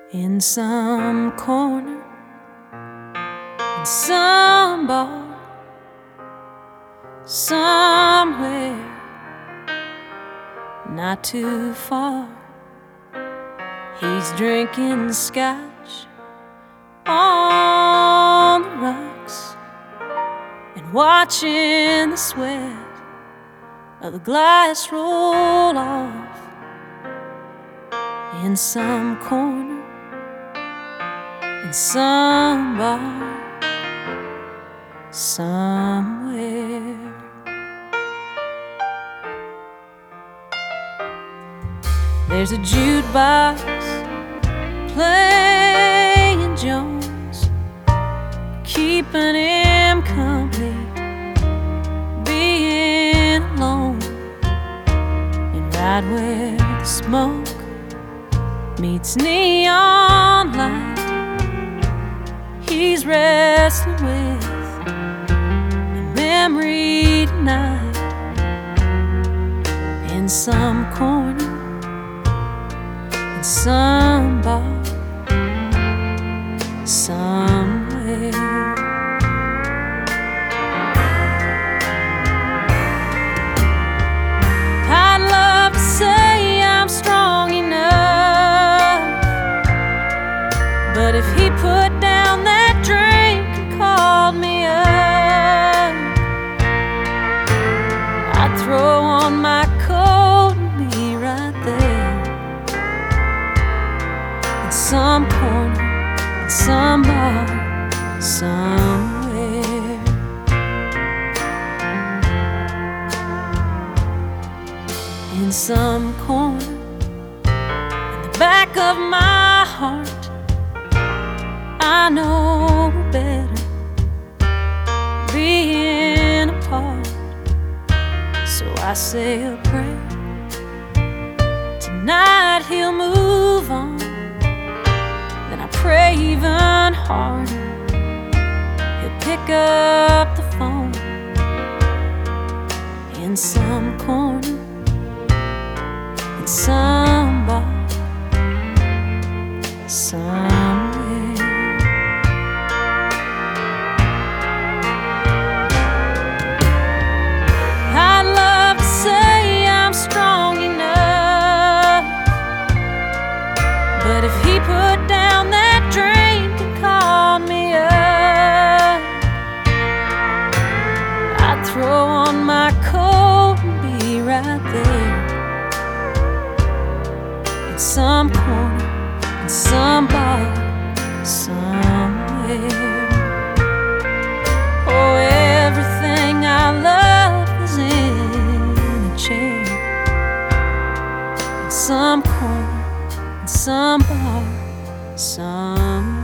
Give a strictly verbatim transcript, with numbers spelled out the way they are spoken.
in some corner, in some bar, somewhere not too far. He's drinking scotch on the rocks and watching the sweat of the glass roll off in some corner, in some bar, somewhere. There's a jukebox playing Jones, keeping him company, being alone. And right where the smoke meets neon light, he's wrestling with a memory tonight in some corner, in some bar, somewhere. I'd love to say I'm strong enough, but if he put down that drink and called me up, I'd throw on my coat and be right there in some corner, in some bar, somewhere. In some corner, in the back of my heart, I know we're better being apart. So I say a prayer, tonight he'll move on. Then I pray even harder, he'll pick up the phone in some corner, in some bar, somewhere. I'd love to say I'm strong enough, but if he put down that drink and called me up, I'd throw on my coat and be right there in some corner, in some bar, somewhere. Oh, everything I love is in a chair in some corner, in some bar, some